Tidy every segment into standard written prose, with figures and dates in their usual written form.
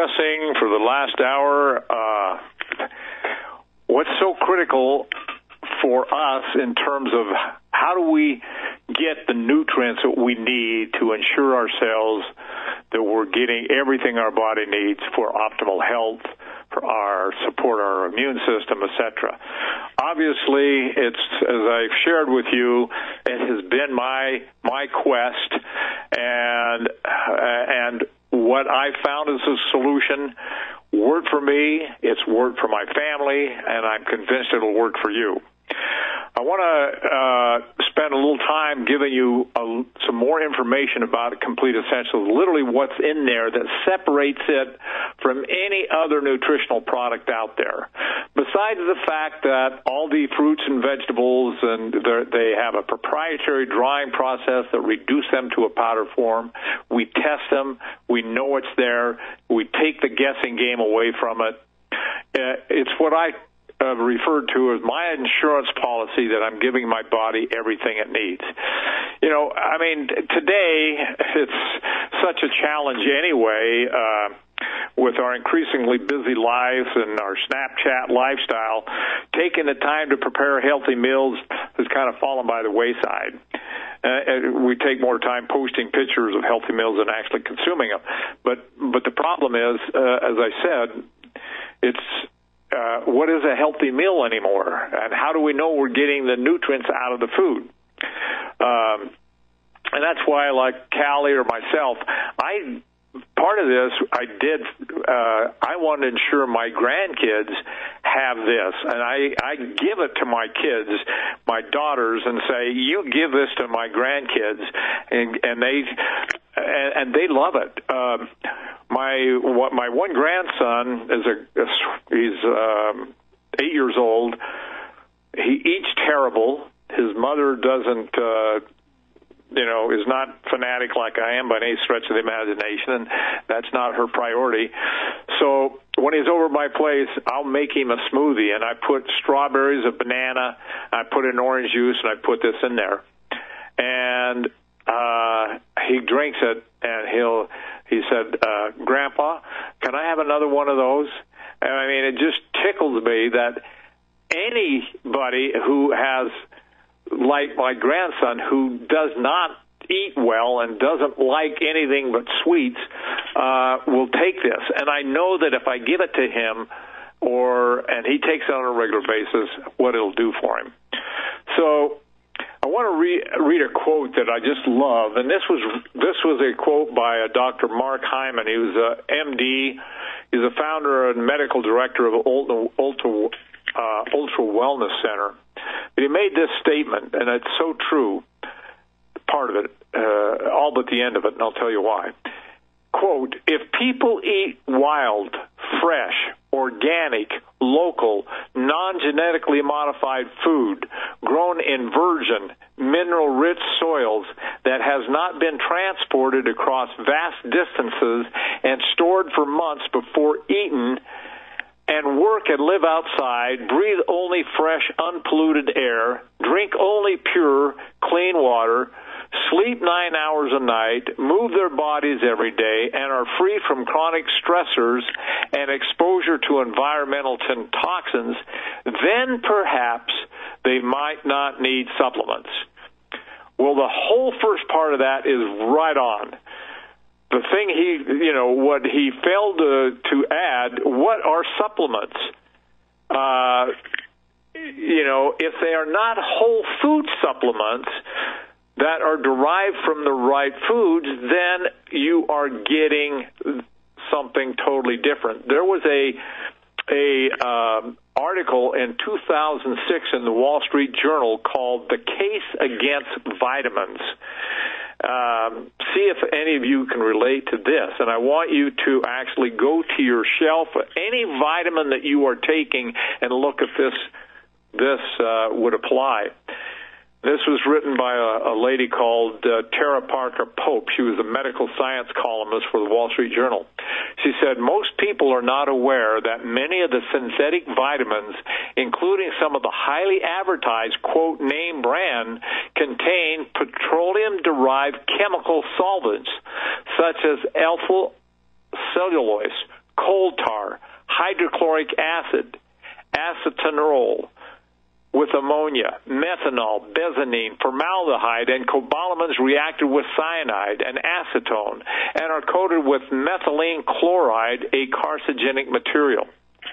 discussing for the last hour what's so critical for us in terms of how do we get the nutrients that we need to ensure ourselves that we're getting everything our body needs for optimal health, for our support our immune system, etc. Obviously, it's, as I've shared with you, it has been my quest, and what I found as a solution worked for me, it's worked for my family, and I'm convinced it'll work for you. I want to spend a little time giving you some more information about Complete Essentials, literally what's in there that separates it from any other nutritional product out there. Besides the fact that all the fruits and vegetables, and they have a proprietary drying process that reduce them to a powder form, we test them, we know it's there, we take the guessing game away from it. It's what I referred to as my insurance policy that I'm giving my body everything it needs. You know, I mean, today it's such a challenge anyway with our increasingly busy lives and our Snapchat lifestyle. Taking the time to prepare healthy meals has kind of fallen by the wayside. We take more time posting pictures of healthy meals than actually consuming them. But the problem is, as I said, it's what is a healthy meal anymore, and how do we know we're getting the nutrients out of the food? And that's why, like Callie or myself, part of this I want to ensure my grandkids have this, and I give it to my kids, my daughters, and say, you give this to my grandkids, and they love it. My one grandson he's 8 years old. He eats terrible. His mother doesn't, is not fanatic like I am by any stretch of the imagination, and that's not her priority. So when he's over at my place, I'll make him a smoothie, and I put strawberries, a banana, I put in orange juice, and I put this in there. And he drinks it, and he said, Grandpa, can I have another one of those? And I mean, it just tickles me that anybody who has, like my grandson, who does not eat well and doesn't like anything but sweets, will take this. And I know that if I give it to him, and he takes it on a regular basis, what it'll do for him. So I want to read a quote that I just love, and this was a quote by Dr. Mark Hyman. He was a MD. He's a founder and medical director of Ultra Wellness Center. But he made this statement, and it's so true, part of it, all but the end of it, and I'll tell you why. Quote, if people eat wild, fresh, organic, local, non-genetically modified food grown in virgin, mineral-rich soils that has not been transported across vast distances and stored for months before eaten, and work and live outside, breathe only fresh, unpolluted air, drink only pure, clean water, sleep 9 hours a night, move their bodies every day, and are free from chronic stressors and exposure to environmental toxins, then perhaps they might not need supplements. Well, the whole first part of that is right on. The thing what he failed to add, what are supplements? If they are not whole food supplements that are derived from the right foods, then you are getting something totally different. There was a article in 2006 in the Wall Street Journal called "The Case Against Vitamins." See if any of you can relate to this, and I want you to actually go to your shelf, any vitamin that you are taking, and look if this would apply. This was written by a lady called Tara Parker Pope. She was a medical science columnist for the Wall Street Journal. She said, most people are not aware that many of the synthetic vitamins, including some of the highly advertised, quote, name brand, contain petroleum-derived chemical solvents, such as alpha cellulose, coal tar, hydrochloric acid, acetanol with ammonia, methanol, benzene, formaldehyde, and cobalamins reacted with cyanide and acetone and are coated with methylene chloride, a carcinogenic material.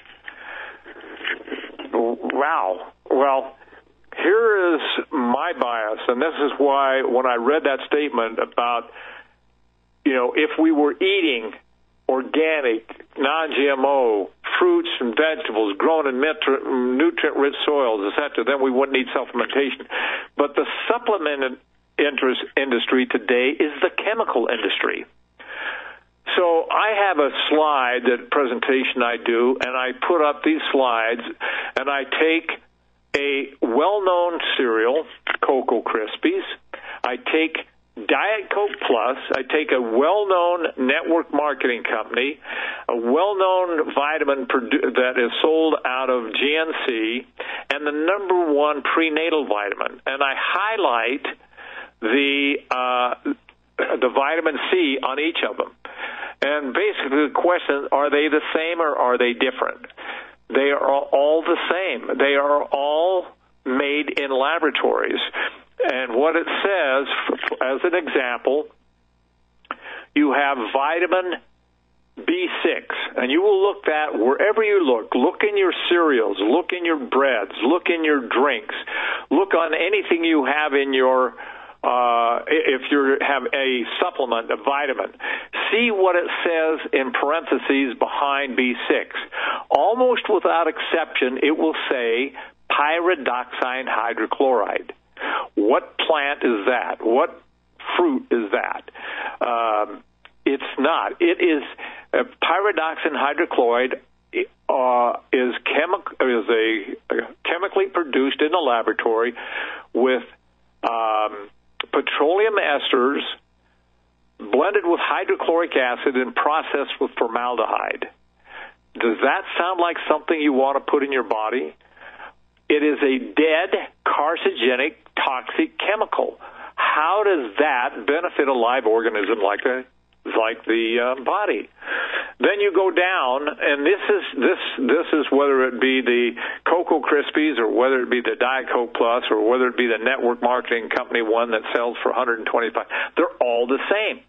Wow. Well, here is my bias, and this is why when I read that statement about, if we were eating organic, non-GMO fruits and vegetables grown in nutrient-rich soils, etc., then we wouldn't need supplementation. But the supplement industry today is the chemical industry. So I have a slide, that presentation I do, and I put up these slides, and I take a well-known cereal, Cocoa Krispies. I take Diet Coke Plus. I take a well-known network marketing company, a well-known vitamin that is sold out of GNC, and the number one prenatal vitamin. And I highlight the vitamin C on each of them. And basically the question, are they the same or are they different? They are all the same. They are all made in laboratories. And what it says, as an example, you have vitamin B6, and you will look that wherever you look. Look in your cereals, look in your breads, look in your drinks, look on anything you have in your if you have a supplement, a vitamin, see what it says in parentheses behind B6. Almost without exception, it will say pyridoxine hydrochloride. What plant is that? What fruit is that? It's not. It is pyridoxine hydrochloride is chemically produced in a laboratory with petroleum esters blended with hydrochloric acid and processed with formaldehyde. Does that sound like something you want to put in your body? It is a dead, carcinogenic, toxic chemical. How does that benefit a live organism like the body? Then you go down, and this is whether it be the Cocoa Krispies or whether it be the Diet Coke Plus or whether it be the network marketing company one that sells for $125. They're all the same.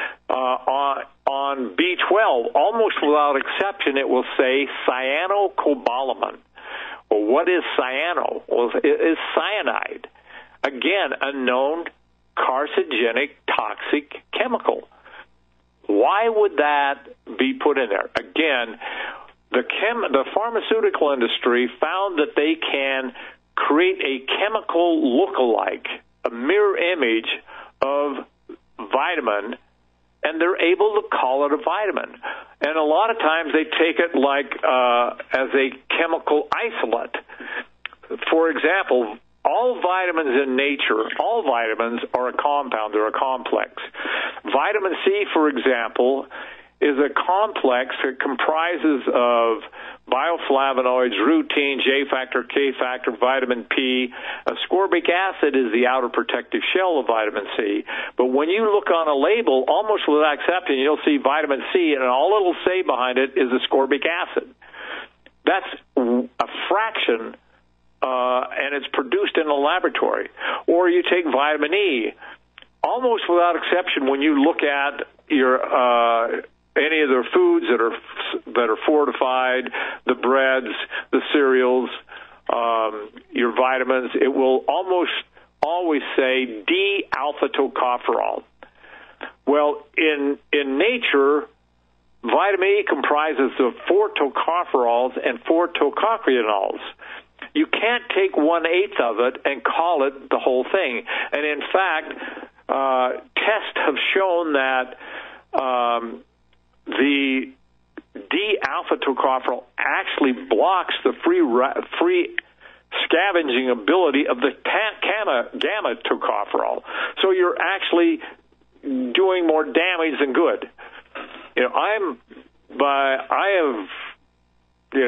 On B12, almost without exception, it will say cyanocobalamin. Well, what is cyano? Well, it is cyanide. Again, a known carcinogenic, toxic chemical. Why would that be put in there? Again, the pharmaceutical industry found that they can create a chemical look-alike, a mirror image of vitamin, and they're able to call it a vitamin. And a lot of times they take it like as a chemical isolate. For example, all vitamins in nature, all vitamins are a compound, they're a complex. Vitamin C, for example, is a complex that comprises of bioflavonoids, rutin, J factor, K factor, vitamin P. Ascorbic acid is the outer protective shell of vitamin C. But when you look on a label, almost without exception, you'll see vitamin C, and all it'll say behind it is ascorbic acid. That's a fraction, and it's produced in a laboratory. Or you take vitamin E. Almost without exception, when you look at your any of their foods that are fortified, the breads, the cereals, your vitamins, it will almost always say D-alpha tocopherol. Well, in nature, vitamin E comprises of 4 tocopherols and 4 tocotrienols. You can't take 1/8 of it and call it the whole thing. And in fact, tests have shown that the D-alpha tocopherol actually blocks the free scavenging ability of the gamma tocopherol. So you're actually doing more damage than good. I have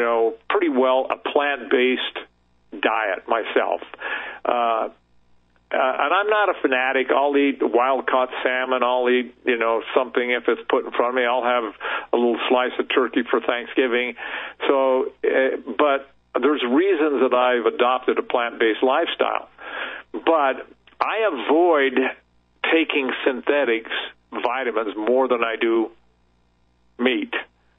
pretty well a plant-based diet myself. and I'm not a fanatic. I'll eat wild-caught salmon. I'll eat, something if it's put in front of me. I'll have a little slice of turkey for Thanksgiving. So, but there's reasons that I've adopted a plant-based lifestyle. But I avoid taking synthetics, vitamins, more than I do meat.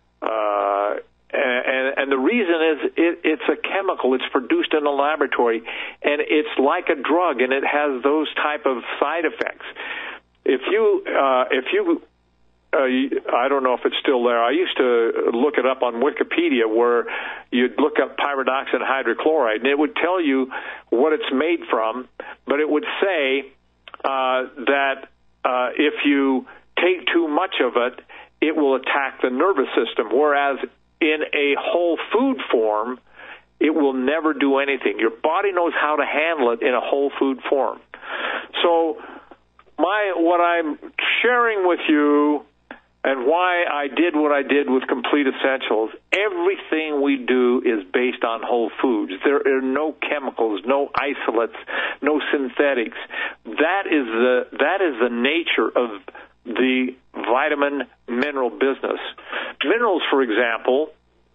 And the reason is it's a chemical. It's produced in a laboratory, and it's like a drug, and it has those type of side effects. If you I don't know if it's still there. I used to look it up on Wikipedia, where you'd look up pyridoxine hydrochloride, and it would tell you what it's made from, but it would say that if you take too much of it, it will attack the nervous system, whereas in a whole food form, it will never do anything. Your body knows how to handle it in a whole food form. So what I'm sharing with you and why I did what I did with Complete Essentials, everything we do is based on whole foods. There are no chemicals, no isolates, no synthetics. That is the nature of the vitamin mineral business. Minerals, for example,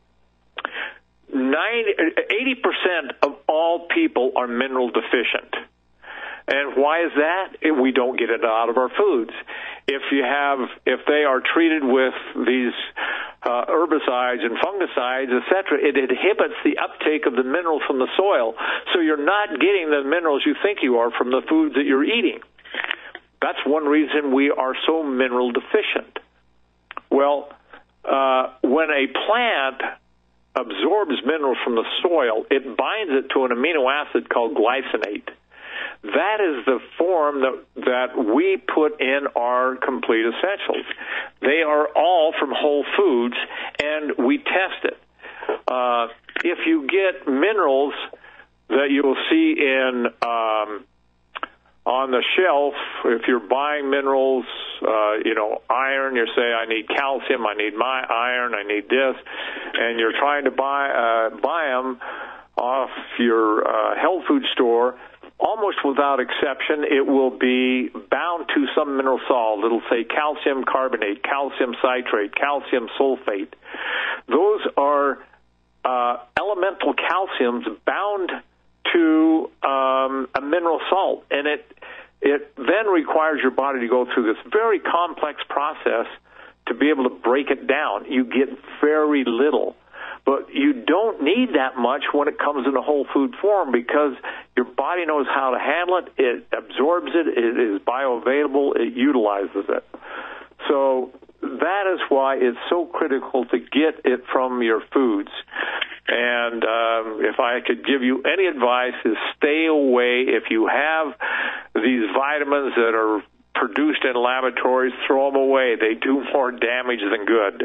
80% of all people are mineral deficient. And why is that? We don't get it out of our foods. If they are treated with these herbicides and fungicides, etc., it inhibits the uptake of the minerals from the soil. So you're not getting the minerals you think you are from the foods that you're eating. That's one reason we are so mineral deficient. Well, when a plant absorbs minerals from the soil, it binds it to an amino acid called glycinate. That is the form that we put in our Complete Essentials. They are all from whole foods, and we test it. If you get minerals that you'll see in on the shelf, if you're buying minerals, iron, you say, I need calcium, I need my iron, I need this, and you're trying to buy them off your health food store, almost without exception, it will be bound to some mineral salt. It'll say calcium carbonate, calcium citrate, calcium sulfate. Those are elemental calciums bound to a mineral salt, and it then requires your body to go through this very complex process to be able to break it down. You get very little, but you don't need that much when it comes in a whole food form, because your body knows how to handle it, it absorbs it, it is bioavailable, it utilizes it. So that is why it's so critical to get it from your foods. And if I could give you any advice, is stay away. If you have these vitamins that are produced in laboratories, throw them away. They do more damage than good.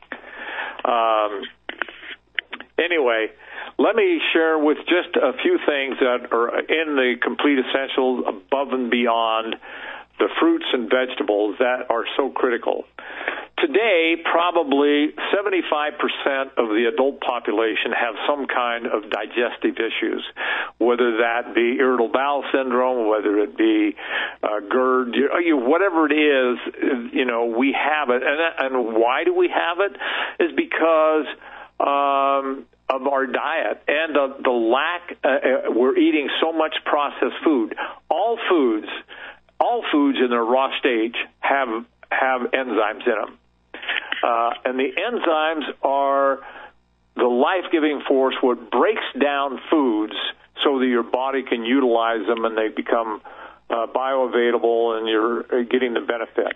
Anyway, let me share with just a few things that are in the Complete Essentials above and beyond the fruits and vegetables that are so critical. Today, probably 75% of the adult population have some kind of digestive issues, whether that be irritable bowel syndrome, whether it be GERD, whatever it is, we have it. And why do we have it? Is because of our diet and the lack. We're eating so much processed food. All foods in their raw stage have enzymes in them. And the enzymes are the life-giving force, what breaks down foods so that your body can utilize them and they become bioavailable and you're getting the benefit.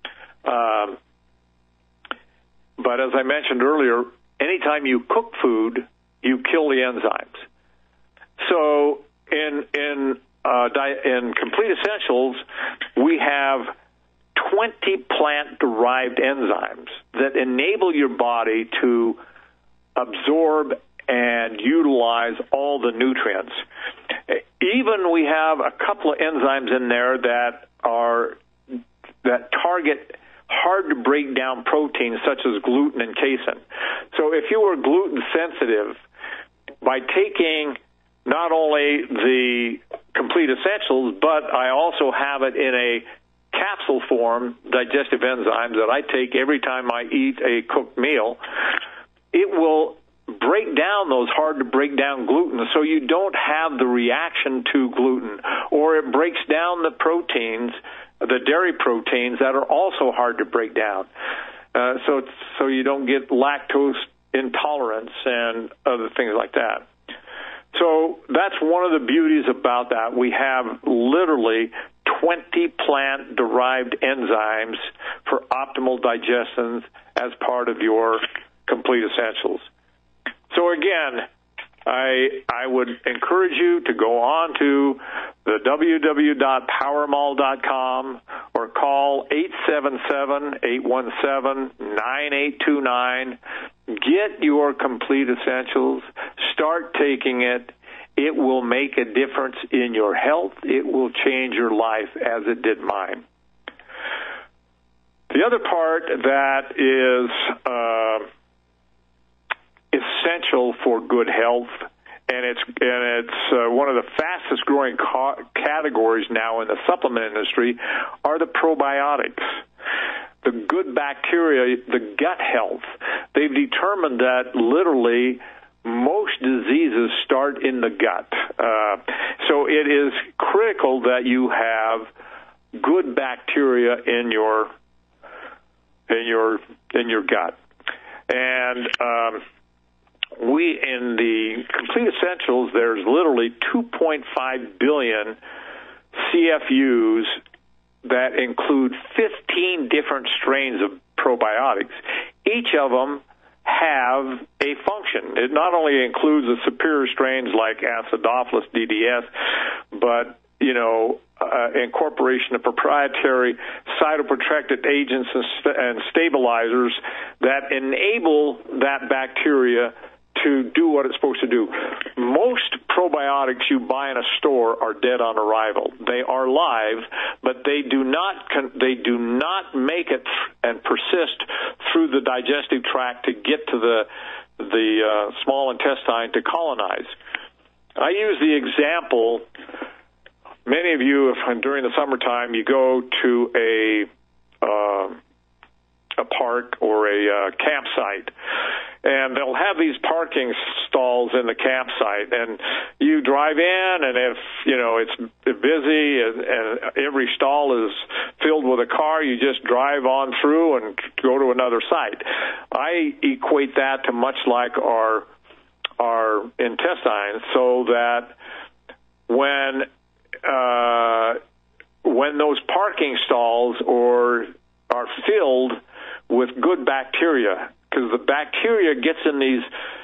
But as I mentioned earlier, anytime you cook food, you kill the enzymes. So in Complete Essentials, we have 20 plant-derived enzymes that enable your body to absorb and utilize all the nutrients. Even we have a couple of enzymes in there that target hard-to-break-down proteins such as gluten and casein. So if you were gluten sensitive, by taking not only the Complete Essentials, but I also have it in a capsule form, digestive enzymes, that I take every time I eat a cooked meal. It will break down those hard-to-break-down gluten so you don't have the reaction to gluten, or it breaks down the proteins, the dairy proteins that are also hard to break down, so you don't get lactose intolerance and other things like that. So that's one of the beauties about that. We have literally 20 plant-derived enzymes for optimal digestion as part of your Complete Essentials. So again, I would encourage you to go on to the www.powermall.com or call 877-817-9829. Get your Complete Essentials. Start taking it. It will make a difference in your health. It will change your life as it did mine. The other part that is essential for good health, and it's one of the fastest growing categories now in the supplement industry, are the probiotics. The good bacteria, the gut health. They've determined that literally most diseases start in the gut. So it is critical that you have good bacteria in your gut. And we, in the Complete Essentials, there's literally 2.5 billion CFUs that include 15 different strains of probiotics. Each of them have a function. It not only includes the superior strains like Acidophilus DDS, but, incorporation of proprietary cytoprotectant agents and stabilizers that enable that bacteria to do what it's supposed to do. Most probiotics you buy in a store are dead on arrival. They are live, but they do not make it and persist through the digestive tract to get to the small intestine to colonize. I use the example. Many of you, if during the summertime you go to a park or a campsite, and they'll have these parking stalls in the campsite, and you drive in, and if it's busy and every stall is filled with a car, you just drive on through and go to another site. I equate that to much like our intestines, so that when those parking stalls are filled with good bacteria, because the bacteria gets in these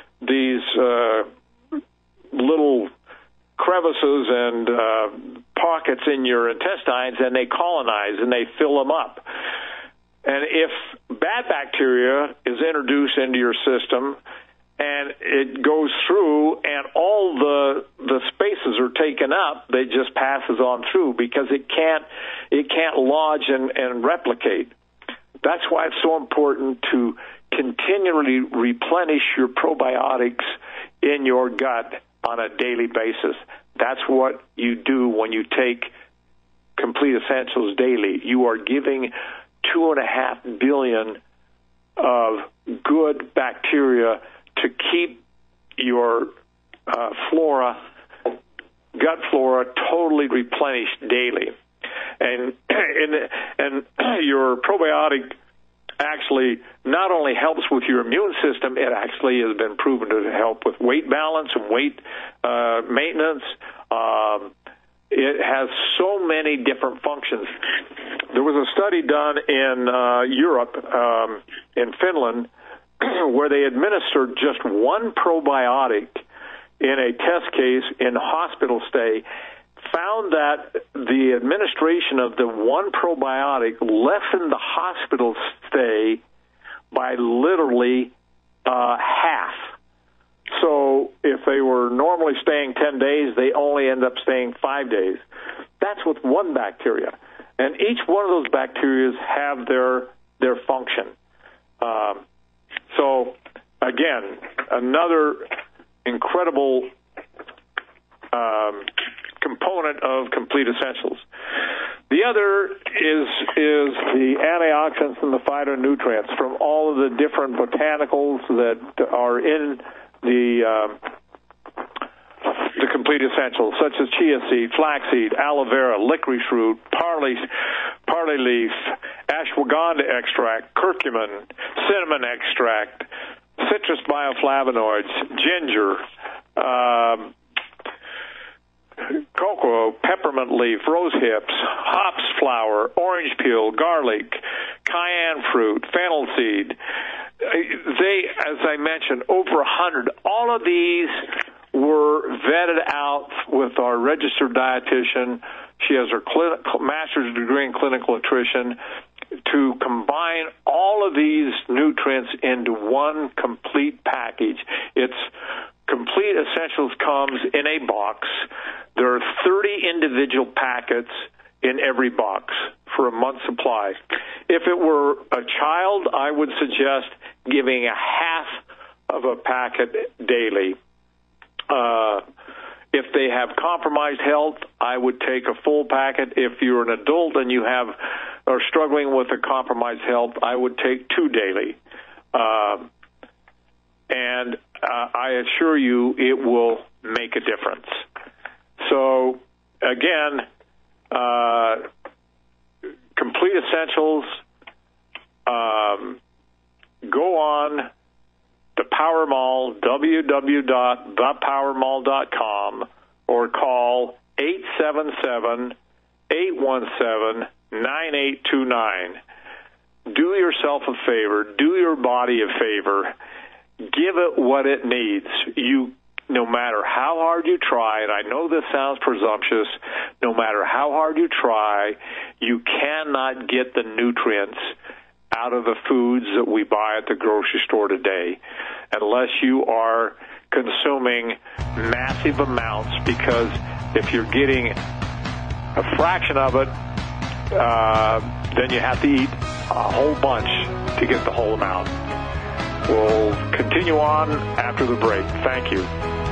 little crevices and pockets in your intestines, and they colonize and they fill them up. And if bad bacteria is introduced into your system and it goes through and all the spaces are taken up, it just passes on through because it can't lodge and replicate. That's why it's so important to continually replenish your probiotics in your gut on a daily basis. That's what you do when you take Complete Essentials daily. You are giving 2.5 billion of good bacteria to keep your gut flora totally replenished daily. And your probiotic actually not only helps with your immune system, it actually has been proven to help with weight balance and weight maintenance. It has so many different functions. There was a study done in Europe, in Finland, where they administered just one probiotic in a test case in hospital stay, found that the administration of the one probiotic lessened the hospital stay by literally half. So if they were normally staying 10 days, they only end up staying 5 days. That's with one bacteria. And each one of those bacteria have their function. So, again, another incredible component component of Complete Essentials. The other is the antioxidants and the phytonutrients from all of the different botanicals that are in the Complete Essentials, such as chia seed, flaxseed, aloe vera, licorice root, parley leaf, ashwagandha extract, curcumin, cinnamon extract, citrus bioflavonoids, ginger, cocoa, peppermint leaf, rose hips, hops flower, orange peel, garlic, cayenne fruit, fennel seed. They, as I mentioned, over 100. All of these were vetted out with our registered dietitian. She has her master's degree in clinical nutrition to combine all of these nutrients into one complete package. It's Complete Essentials comes in a box. There are 30 individual packets in every box for a month's supply. If it were a child, I would suggest giving a half of a packet daily. If they have compromised health, I would take a full packet. If you're an adult and you are struggling with a compromised health, I would take 2 daily. And I assure you it will make a difference. So, again, Complete Essentials, go on the Power Mall, www.thepowermall.com, or call 877-817-9829. Do yourself a favor. Do your body a favor. Give it what it needs. No matter how hard you try, and I know this sounds presumptuous, no matter how hard you try, you cannot get the nutrients out of the foods that we buy at the grocery store today unless you are consuming massive amounts, because if you're getting a fraction of it, then you have to eat a whole bunch to get the whole amount. We'll continue on after the break. Thank you.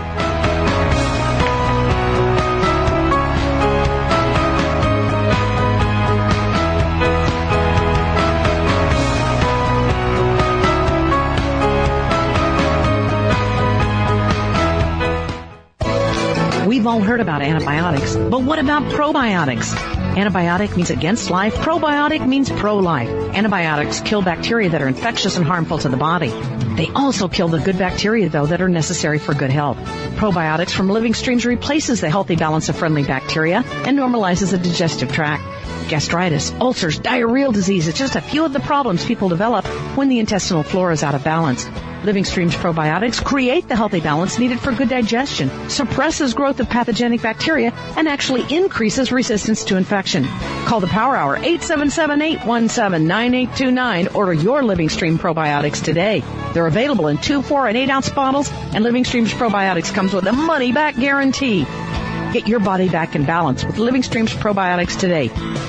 We've all heard about antibiotics, but what about probiotics? Antibiotic means against life. Probiotic means pro-life. Antibiotics kill bacteria that are infectious and harmful to the body. They also kill the good bacteria, though, that are necessary for good health. Probiotics from Living Streams replaces the healthy balance of friendly bacteria and normalizes the digestive tract. Gastritis, ulcers, diarrheal disease is just a few of the problems people develop when the intestinal flora is out of balance. Living Streams probiotics create the healthy balance needed for good digestion, suppresses growth of pathogenic bacteria, and actually increases resistance to infection. Call the Power Hour, 877-817-9829. Order your Living Stream probiotics today. They're available in 2, 4, and 8-ounce bottles, and Living Streams probiotics comes with a money-back guarantee. Get your body back in balance with Living Streams probiotics today.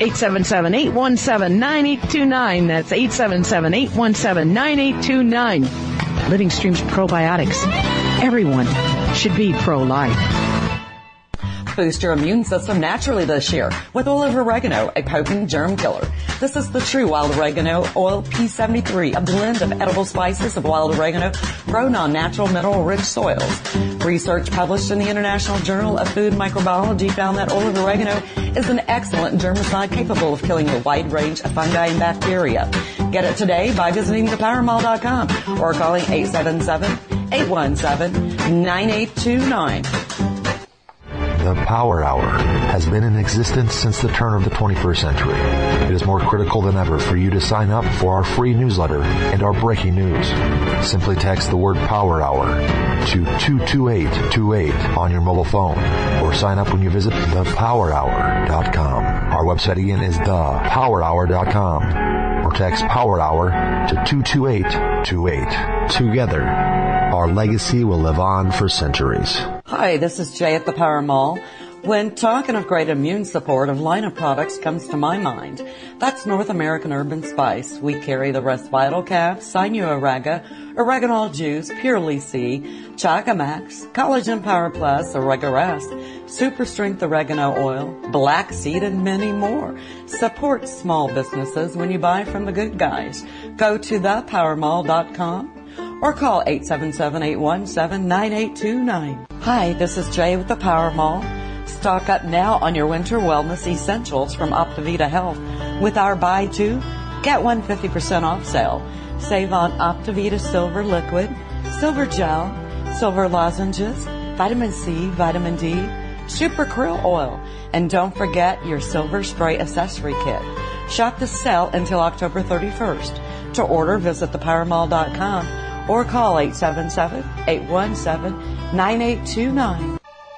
877-817-9829. That's 877-817-9829. Living Streams probiotics. Everyone should be pro-life. Boost your immune system naturally this year with olive oregano, a potent germ killer. This is the true wild oregano oil P73, a blend of edible spices of wild oregano grown on natural mineral-rich soils. Research published in the International Journal of Food Microbiology found that olive oregano is an excellent germicide capable of killing a wide range of fungi and bacteria. Get it today by visiting thepowermall.com or calling 877-817-9829. The Power Hour has been in existence since the turn of the 21st century. It is more critical than ever for you to sign up for our free newsletter and our breaking news. Simply text the word Power Hour to 22828 on your mobile phone or sign up when you visit thepowerhour.com. Our website again is thepowerhour.com, or text Power Hour to 22828. Together, our legacy will live on for centuries. Hi, this is Jay at the Power Mall. When talking of great immune support, a line of products comes to my mind. That's North American Herb and Spice. We carry the Resvital Cap, Sinuoraga, Oreganol Juice, Purely C, Chacamax, Collagen Power Plus, Oregarest, Super Strength Oregano Oil, Black Seed, and many more. Support small businesses when you buy from the good guys. Go to thepowermall.com or call 877-817-9829. Hi, this is Jay with the Power Mall. Stock up now on your winter wellness essentials from Optivita Health with our buy two, get one 50% off sale. Save on Optivita Silver Liquid, Silver Gel, Silver Lozenges, Vitamin C, Vitamin D, Super Krill Oil, and don't forget your Silver Spray Accessory Kit. Shop the sale until October 31st. To order, visit thepowermall.com or call 877-817-9829.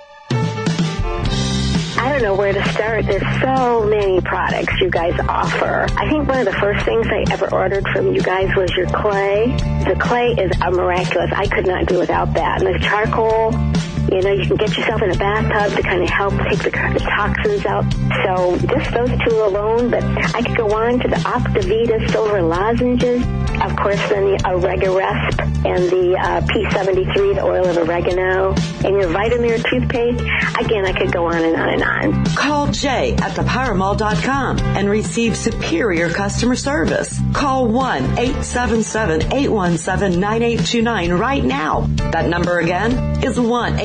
I don't know where to start. There's so many products you guys offer. I think one of the first things I ever ordered from you guys was your clay. The clay is miraculous. I could not do without that. And the charcoal, you know, you can get yourself in a bathtub to kind of help take the toxins out. So just those two alone, but I could go on to the Optivita Silver Lozenges. Of course, then the Oregarest and the P73, the oil of oregano, and your Vitamir toothpaste. Again, I could go on and on and on. Call Jay at thepowermall.com and receive superior customer service. Call 1-877-817-9829 right now. That number again is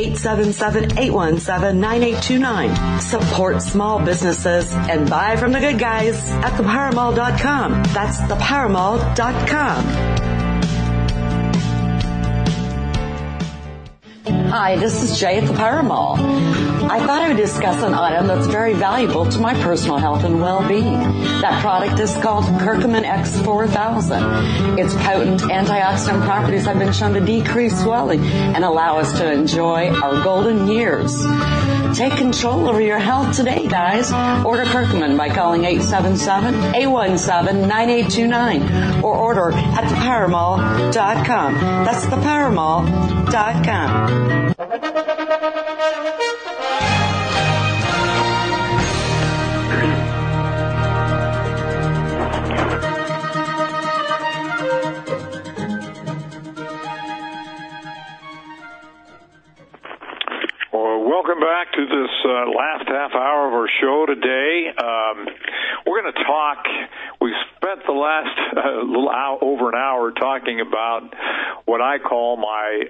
1-877-817-9829. Support small businesses and buy from the good guys at thepowermall.com. That's thepowermall.com. Hi, this is Jay at the Power Mall. I thought I would discuss an item that's very valuable to my personal health and well-being. That product is called Curcumin X4000. Its potent antioxidant properties have been shown to decrease swelling and allow us to enjoy our golden years. Take control over your health today, guys. Order Curcumin by calling 877-817-9829 or order at thepowermall.com. That's thepowermall.com. Welcome back to this last half hour of our show today. We're going to talk. We've spent the last little hour, over an hour talking about what I call my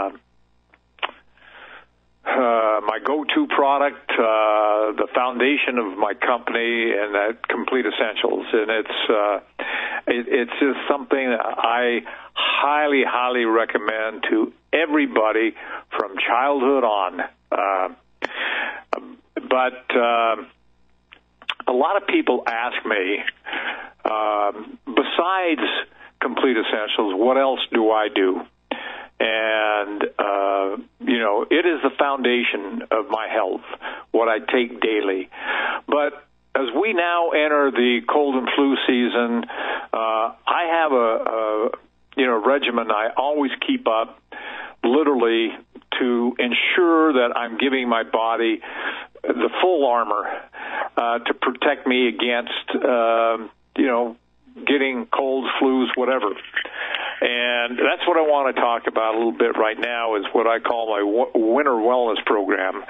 my go-to product, the foundation of my company, and that Complete Essentials. And it's just something that I highly recommend to everybody from childhood on. But a lot of people ask me, besides Complete Essentials, what else do I do? And, it is the foundation of my health, what I take daily. But as we now enter the cold and flu season, I have a regimen I always keep up, literally, to ensure that I'm giving my body the full armor to protect me against, getting colds, flus, whatever. And that's what I want to talk about a little bit right now is what I call my winter wellness program.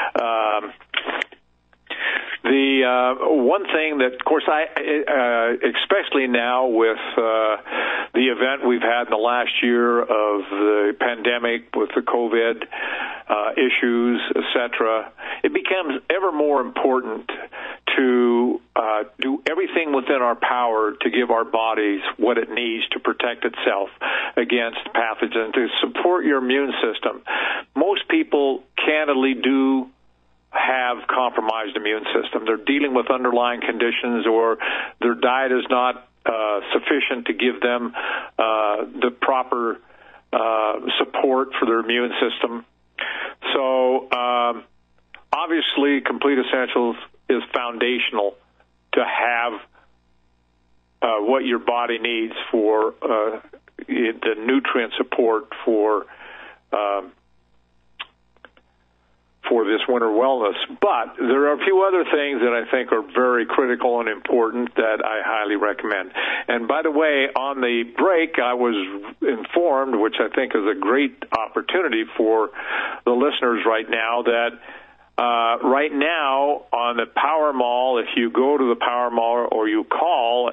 The one thing that, of course, especially now with the event we've had in the last year of the pandemic with the COVID issues, etc., it becomes ever more important to do everything within our power to give our bodies what it needs to protect itself against pathogens, to support your immune system. Most people candidly do have compromised immune system. They're dealing with underlying conditions, or their diet is not sufficient to give them the proper support for their immune system. So obviously Complete Essentials is foundational to have what your body needs for the nutrient support for for this winter wellness. But there are a few other things that I think are very critical and important that I highly recommend. And by the way, on the break, I was informed, which I think is a great opportunity for the listeners right now, that right now on the Power Mall, if you go to the Power Mall or you call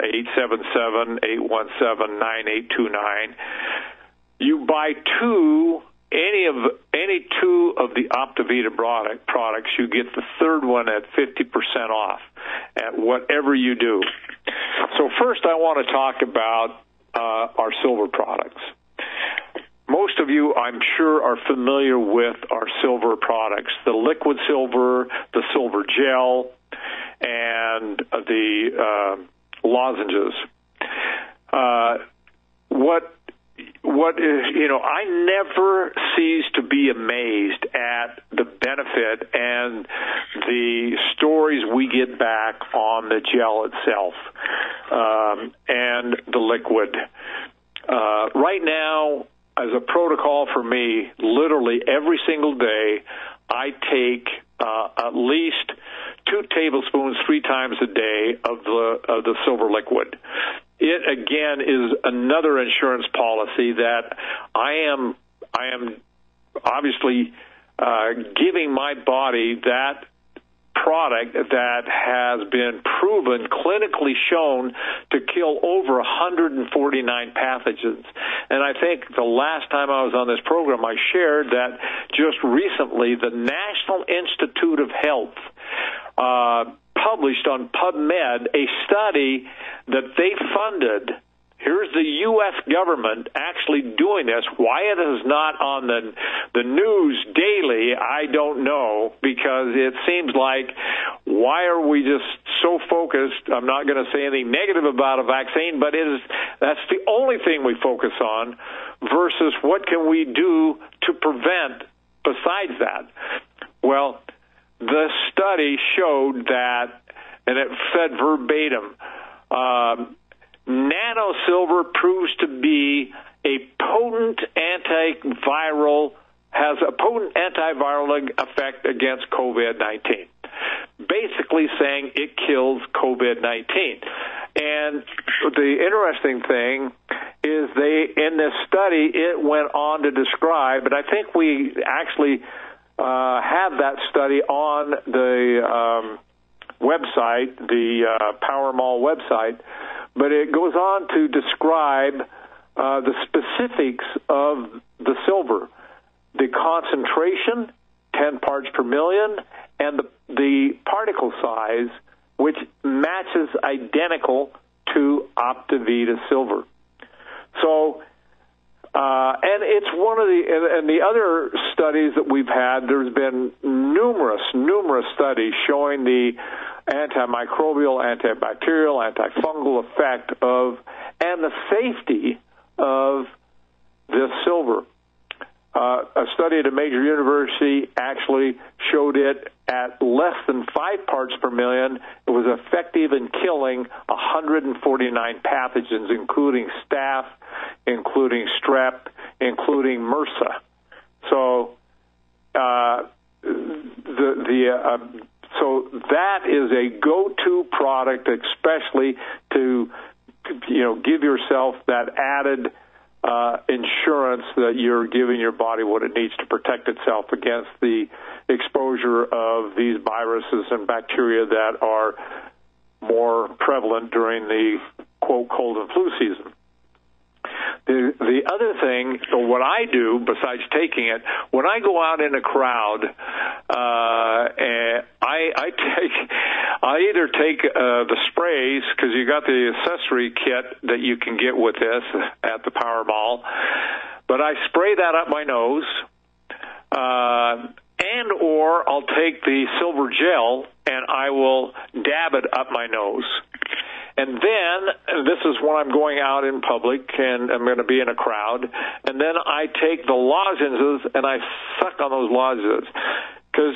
877-817-9829, you buy any two of the Optavita products, you get the third one at 50% off at whatever you do. So first I want to talk about our silver products. Most of you, I'm sure, are familiar with our silver products, the liquid silver, the silver gel, and the lozenges. I never cease to be amazed at the benefit and the stories we get back on the gel itself and the liquid. Right now, as a protocol for me, literally every single day, I take at least 2 tablespoons 3 times a day of the silver liquid. It again is another insurance policy that I am obviously giving my body that product that has been proven, clinically shown to kill over 149 pathogens. And I think the last time I was on this program, I shared that just recently the National Institute of Health published on PubMed a study that they funded. Here's the U.S. government actually doing this. Why it is not on the news daily, I don't know, because it seems like, why are we just so focused? I'm not going to say anything negative about a vaccine, but that's the only thing we focus on versus what can we do to prevent besides that. Well, the study showed that, and it said verbatim, nanosilver proves to be has a potent antiviral effect against COVID-19. Basically saying it kills COVID-19. And the interesting thing is in this study, it went on to describe, and I think we actually have that study on the website, the Power Mall website, but it goes on to describe the specifics of the silver, the concentration, 10 parts per million, and the particle size, which matches identical to Optavita silver. So, and it's one of the other studies that we've had, there's been numerous studies showing the antimicrobial, antibacterial, antifungal effect and the safety of this silver. A study at a major university actually showed it at less than 5 parts per million. It was effective in killing 149 pathogens, including staph, including strep, including MRSA. So, so that is a go-to product, especially to give yourself that added insurance that you're giving your body what it needs to protect itself against the exposure of these viruses and bacteria that are more prevalent during the, quote, cold and flu season. The other thing, or what I do besides taking it, when I go out in a crowd, I either take the sprays, because you got the accessory kit that you can get with this at the Power Mall, but I spray that up my nose, and or I'll take the silver gel and I will dab it up my nose. And then, this is when I'm going out in public and I'm going to be in a crowd, and then I take the lozenges and I suck on those lozenges. Because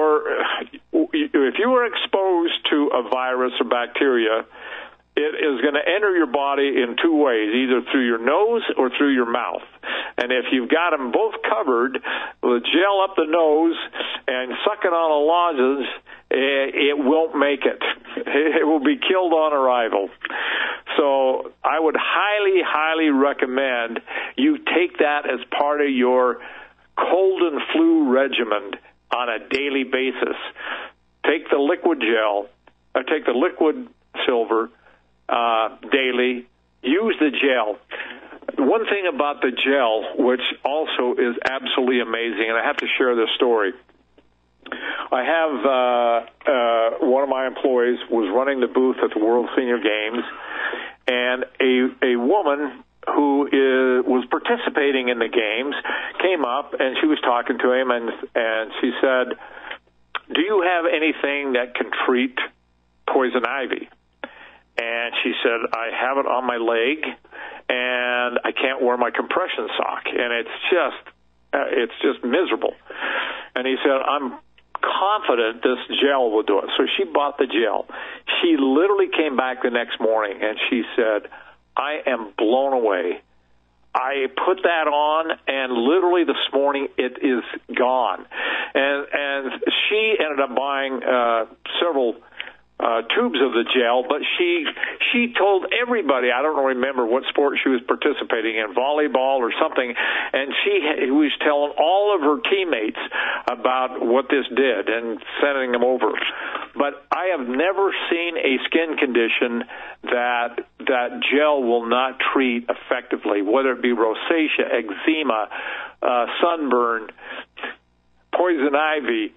if you are exposed to a virus or bacteria, it is going to enter your body in 2 ways, either through your nose or through your mouth. And if you've got them both covered, the gel up the nose and sucking on a lozenge, it won't make it. It will be killed on arrival. So I would highly, highly recommend you take that as part of your cold and flu regimen on a daily basis. Take the liquid gel, or take the liquid silver daily. Use the gel. One thing about the gel, which also is absolutely amazing, and I have to share this story. I have one of my employees was running the booth at the World Senior Games, and a woman who was participating in the games came up, and she was talking to him, and she said, "Do you have anything that can treat poison ivy?" And she said, "I have it on my leg, and I can't wear my compression sock, and it's just miserable." And he said, "I'm confident this gel will do it." So she bought the gel. She literally came back the next morning, and she said, "I am blown away. I put that on, and literally this morning it is gone." And she ended up buying several tubes of the gel, but she told everybody, I don't remember what sport she was participating in, volleyball or something, and she was telling all of her teammates about what this did and sending them over. But I have never seen a skin condition that gel will not treat effectively, whether it be rosacea, eczema, sunburn, poison ivy.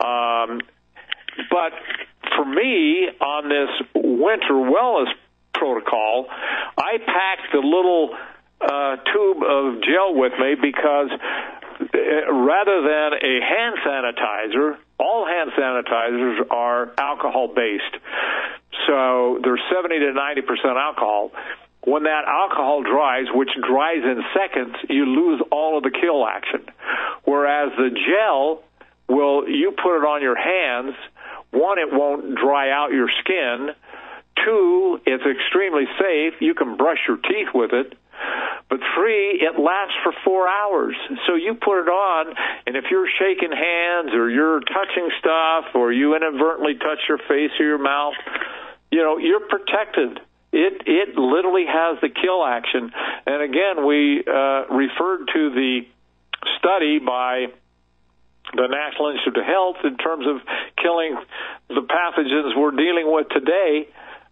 But for me, on this winter wellness protocol, I packed the little tube of gel with me because rather than a hand sanitizer, all hand sanitizers are alcohol-based. So they're 70 to 90% alcohol. When that alcohol dries, which dries in seconds, you lose all of the kill action. Whereas the gel, you put it on your hands. One, it won't dry out your skin. Two, it's extremely safe. You can brush your teeth with it. But three, it lasts for 4 hours. So you put it on, and if you're shaking hands or you're touching stuff or you inadvertently touch your face or your mouth, you're protected. It literally has the kill action. And again, we referred to the study by the National Institute of Health in terms of killing the pathogens we're dealing with today.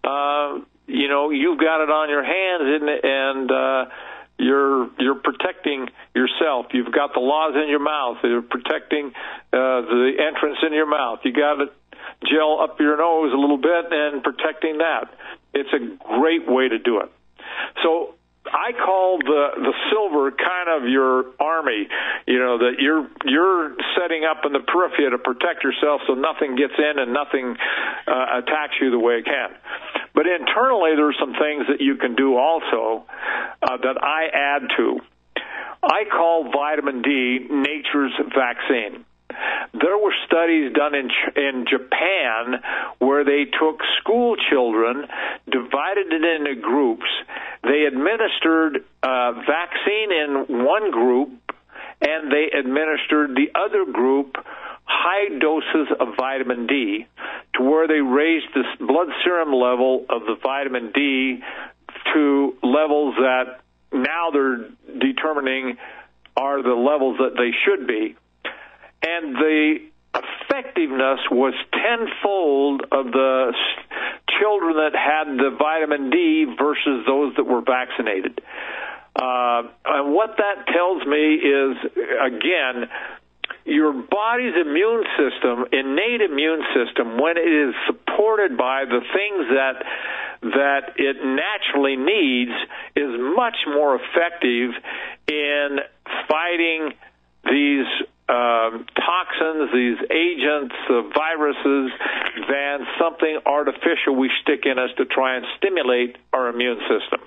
You've got it on your hands, and you're protecting yourself. You've got the laws in your mouth. You're protecting the entrance in your mouth. You got it gel up your nose a little bit and protecting that. It's a great way to do it. So I call the silver kind of your army, that you're setting up in the periphery to protect yourself so nothing gets in and nothing attacks you the way it can. But internally, there's some things that you can do also that I add to. I call vitamin D nature's vaccine. There were studies done in Japan where they took school children, divided it into groups. They administered vaccine in one group, and they administered the other group high doses of vitamin D to where they raised the blood serum level of the vitamin D to levels that now they're determining are the levels that they should be. And the effectiveness was tenfold of the children that had the vitamin D versus those that were vaccinated. And what that tells me is, again, your body's immune system, innate immune system, when it is supported by the things that it naturally needs, is much more effective in fighting these toxins, these agents, viruses, than something artificial we stick in us to try and stimulate our immune system.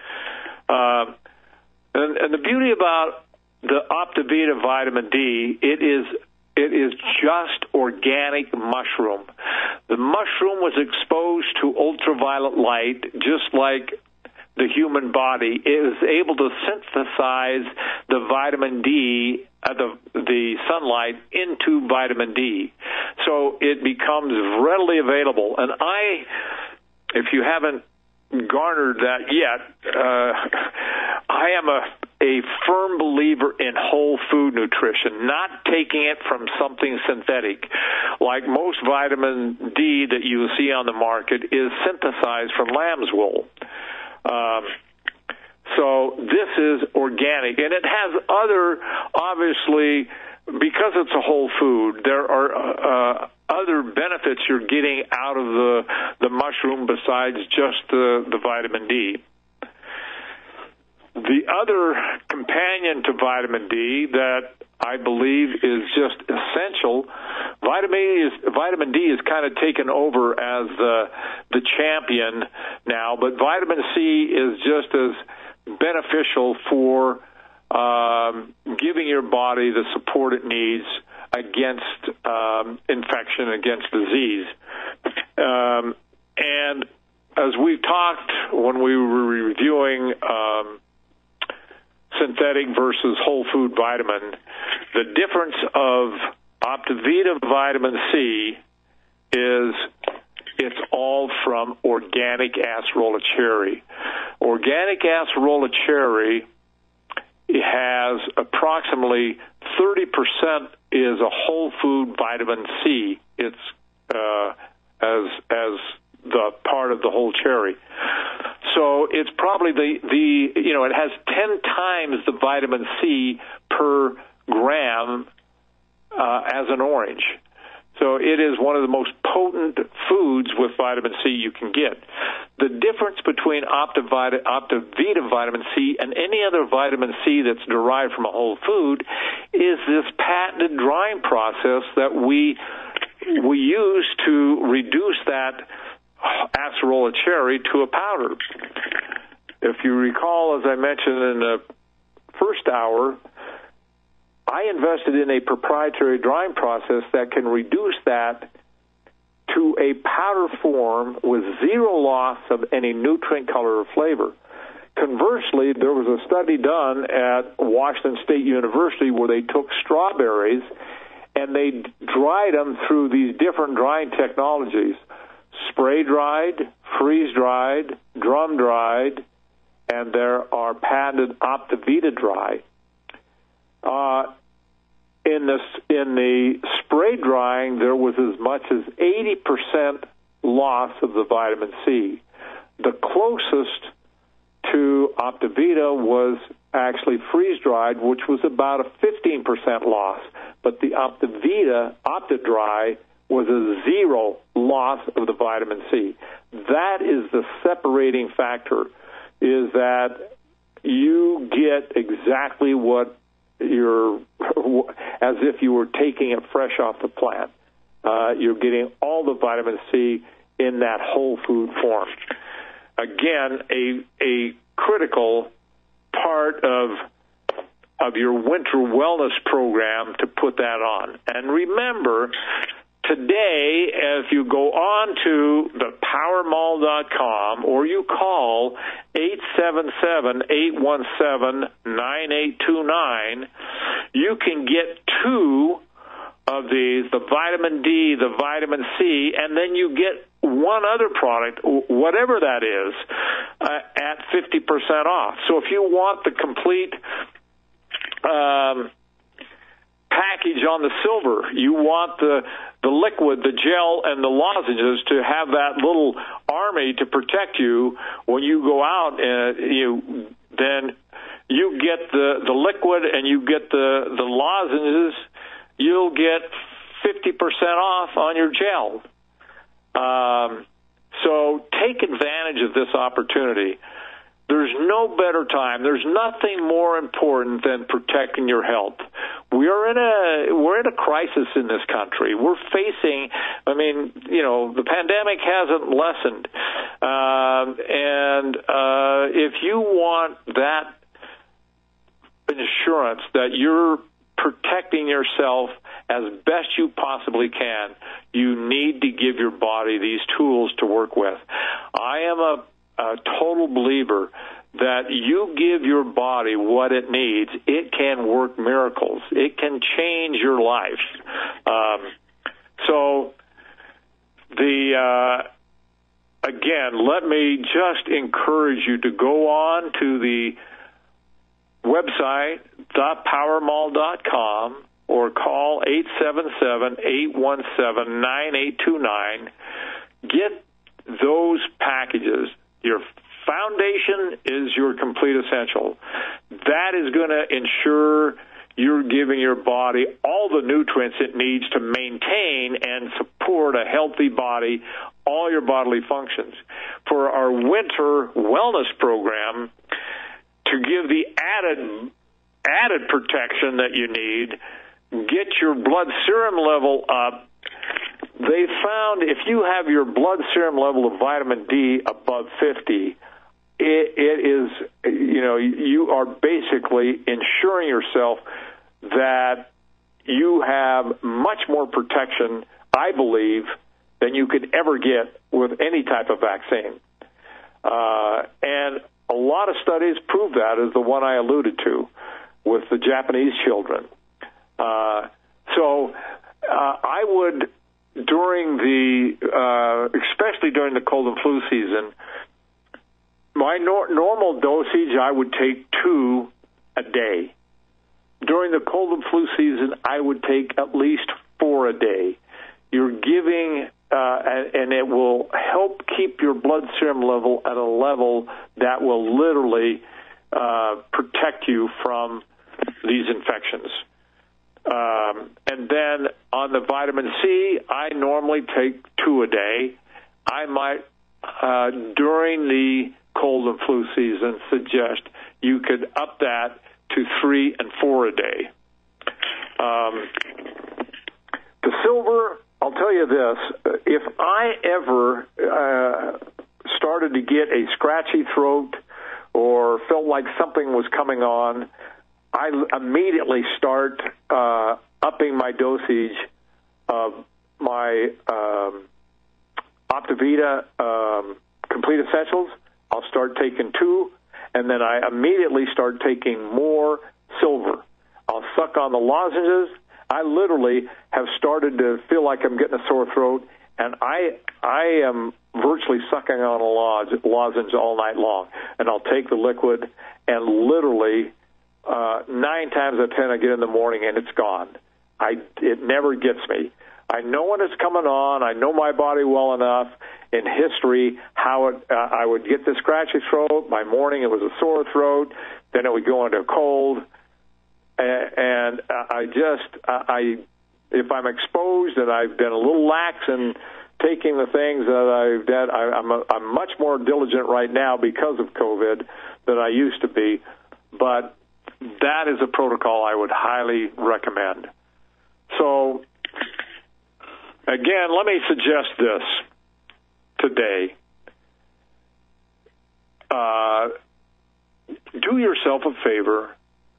And the beauty about the Optivita vitamin D, it is just organic mushroom. The mushroom was exposed to ultraviolet light, just like the human body is able to synthesize the vitamin D, the sunlight, into vitamin D. So it becomes readily available. And if you haven't garnered that yet, I am a firm believer in whole food nutrition, not taking it from something synthetic. Like most vitamin D that you see on the market is synthesized from lamb's wool. So this is organic, and it has other, obviously, because it's a whole food, there are other benefits you're getting out of the mushroom besides just the vitamin D. The other companion to vitamin D that I believe is just essential, vitamin D is kind of taken over as the champion now, but vitamin C is just as beneficial for giving your body the support it needs against infection, against disease. And as we talked when we were reviewing synthetic versus whole food vitamin, the difference of Optivita vitamin C is it's all from organic acerola cherry. Organic acerola cherry has approximately 30% is a whole food vitamin C. It's as the part of the whole cherry. So it's probably it has 10 times the vitamin C per gram as an orange. So it is one of the most potent foods with vitamin C you can get. The difference between Optivita vitamin C and any other vitamin C that's derived from a whole food is this patented drying process that we use to reduce that acerola cherry to a powder. If you recall, as I mentioned in the first hour, I invested in a proprietary drying process that can reduce that to a powder form with zero loss of any nutrient, color, or flavor. Conversely, there was a study done at Washington State University where they took strawberries and they dried them through these different drying technologies: spray-dried, freeze-dried, drum-dried, and there are patented Optivita dry. In the spray drying, there was as much as 80% loss of the vitamin C. The closest to Optivita was actually freeze-dried, which was about a 15% loss. But the OptiDry was a zero loss of the vitamin C. That is the separating factor, is that you get exactly what as if you were taking it fresh off the plant. You're getting all the vitamin C in that whole food form. Again, a critical part of your winter wellness program to put that on. And remember, today, if you go on to thepowermall.com or you call 877-817-9829, you can get two of these, the vitamin D, the vitamin C, and then you get one other product, whatever that is, at 50% off. So if you want the complete package on the silver, you want the liquid, the gel, and the lozenges to have that little army to protect you when you go out, then you get the liquid and you get the lozenges, you'll get 50% off on your gel. So take advantage of this opportunity. There's no better time. There's nothing more important than protecting your health. We're in a crisis in this country. We're facing, the pandemic hasn't lessened. And if you want that insurance that you're protecting yourself as best you possibly can, you need to give your body these tools to work with. I am a total believer that you give your body what it needs, it can work miracles. It can change your life. Again, let me just encourage you to go on to the website, thepowermall.com, or call 877-817-9829. Get those packages. Your foundation is your complete essential. That is going to ensure you're giving your body all the nutrients it needs to maintain and support a healthy body, all your bodily functions. For our winter wellness program, to give the added protection that you need, get your blood serum level up. They found if you have your blood serum level of vitamin D above 50, it is, you are basically ensuring yourself that you have much more protection, I believe, than you could ever get with any type of vaccine. And a lot of studies prove that, as the one I alluded to with the Japanese children. I would, especially during the cold and flu season, my normal dosage, I would take 2 a day. During the cold and flu season, I would take at least 4 a day. You're giving, and it will help keep your blood serum level at a level that will literally protect you from these infections. And then on the vitamin C, I normally take 2 a day. I might, during the cold and flu season, suggest you could up that to 3 and 4 a day. The silver, I'll tell you this, if I ever started to get a scratchy throat or felt like something was coming on, I immediately start upping my dosage of my Optivita Complete Essentials. I'll start taking 2, and then I immediately start taking more silver. I'll suck on the lozenges. I literally have started to feel like I'm getting a sore throat, and I am virtually sucking on a lozenge all night long. And I'll take the liquid, and literally 9 times out of 10 I get in the morning and it's gone. It never gets me. I know when it's coming on. I know my body well enough in history how I would get the scratchy throat. By morning it was a sore throat. Then it would go into a cold. And if I'm exposed and I've been a little lax in taking the things that I've done, I'm much more diligent right now because of COVID than I used to be. But that is a protocol I would highly recommend. So, again, let me suggest this today. Do yourself a favor.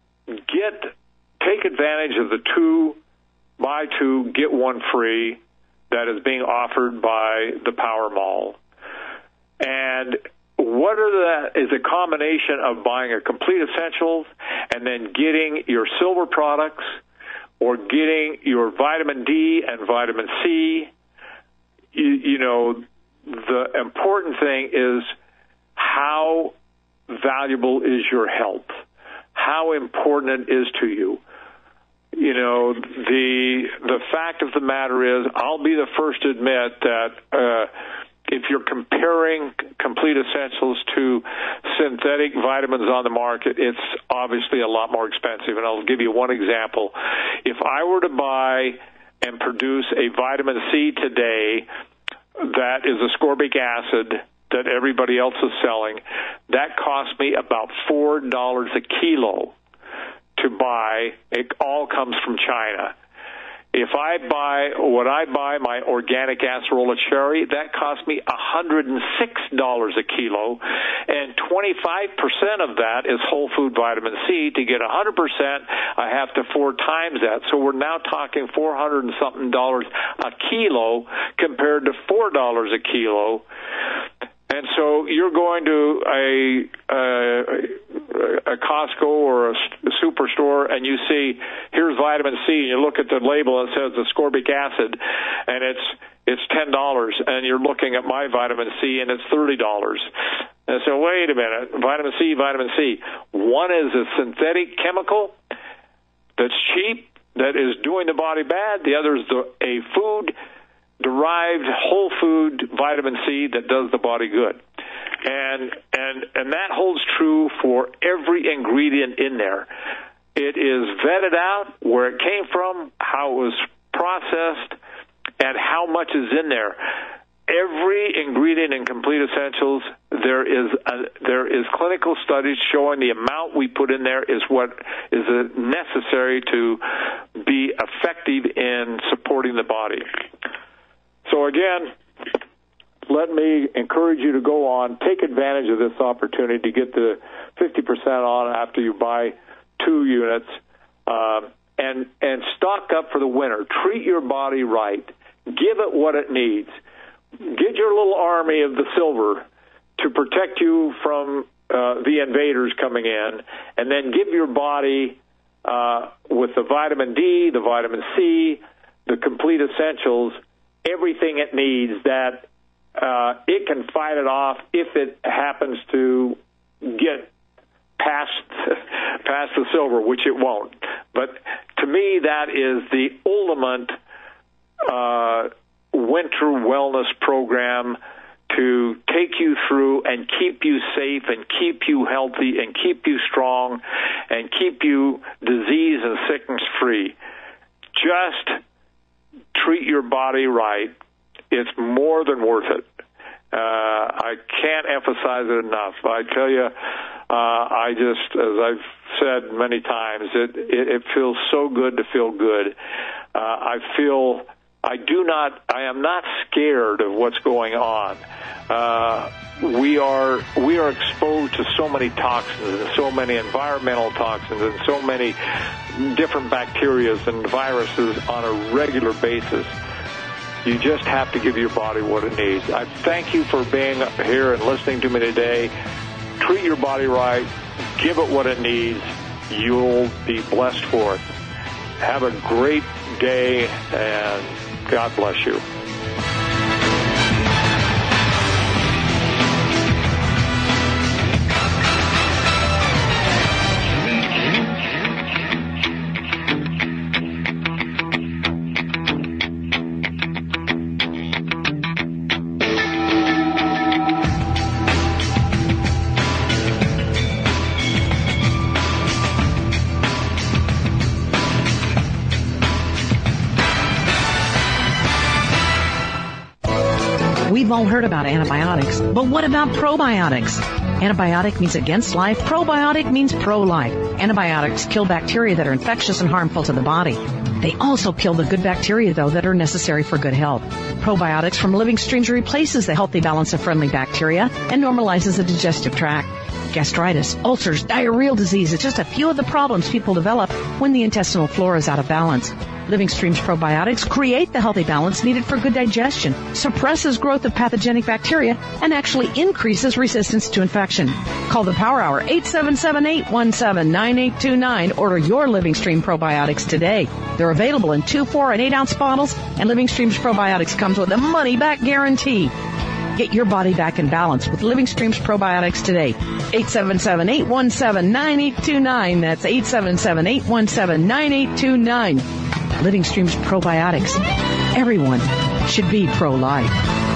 Take advantage of the 2 buy 2, get 1 free that is being offered by the Power Mall. And is a combination of buying a Complete Essentials and then getting your silver products or getting your vitamin D and vitamin C. The important thing is how valuable is your health, how important it is to you. The fact of the matter is, I'll be the first to admit that if you're comparing Complete Essentials to synthetic vitamins on the market, it's obviously a lot more expensive. And I'll give you one example. If I were to buy and produce a vitamin C today that is ascorbic acid that everybody else is selling, that costs me about $4 a kilo to buy. It all comes from China. If I buy my organic acerola cherry, that costs me $106 a kilo, and 25% of that is whole food vitamin C. To get 100%, I have to 4 times that. So we're now talking $400 and something a kilo compared to $4 a kilo. And so you're going to a Costco or a superstore, and you see, here's vitamin C, and you look at the label and it says ascorbic acid, and it's $10, and you're looking at my vitamin C, and it's $30. And so, wait a minute, vitamin C. One is a synthetic chemical that's cheap, that is doing the body bad. The other is a food-derived, whole food vitamin C that does the body good. And that holds true for every ingredient in there. It is vetted out where it came from, how it was processed, and how much is in there. Every ingredient in Complete Essentials, there is clinical studies showing the amount we put in there is what is necessary to be effective in supporting the body. So again, let me encourage you to go on, take advantage of this opportunity to get the 50% on after you buy 2 units, and stock up for the winter. Treat your body right. Give it what it needs. Get your little army of the silver to protect you from the invaders coming in, and then give your body, with the vitamin D, the vitamin C, the Complete Essentials, everything it needs that it can fight it off if it happens to get past the silver, which it won't. But to me, that is the ultimate winter wellness program to take you through and keep you safe and keep you healthy and keep you strong and keep you disease and sickness free. Just treat your body right. It's more than worth it. I can't emphasize it enough. I tell you, I just, as I've said many times, it feels so good to feel good. I am not scared of what's going on. We are exposed to so many toxins and so many environmental toxins and so many different bacteria and viruses on a regular basis. You just have to give your body what it needs. I thank you for being here and listening to me today. Treat your body right. Give it what it needs. You'll be blessed for it. Have a great day, and God bless you. We've all heard about antibiotics, but what about probiotics? Antibiotic means against life. Probiotic means pro-life. Antibiotics kill bacteria that are infectious and harmful to the body. They also kill the good bacteria, though, that are necessary for good health. Probiotics from Living Streams replaces the healthy balance of friendly bacteria and normalizes the digestive tract. Gastritis, ulcers, diarrheal disease is just a few of the problems people develop when the intestinal flora is out of balance. Living Streams probiotics create the healthy balance needed for good digestion, suppresses growth of pathogenic bacteria, and actually increases resistance to infection. Call the Power Hour, 877-817-9829. Order your Living Stream probiotics today. They're available in 2, 4, and 8-ounce bottles, and Living Streams probiotics comes with a money-back guarantee. Get your body back in balance with Living Streams probiotics today. 877-817-9829. That's 877-817-9829. Living Streams probiotics. Everyone should be pro-life.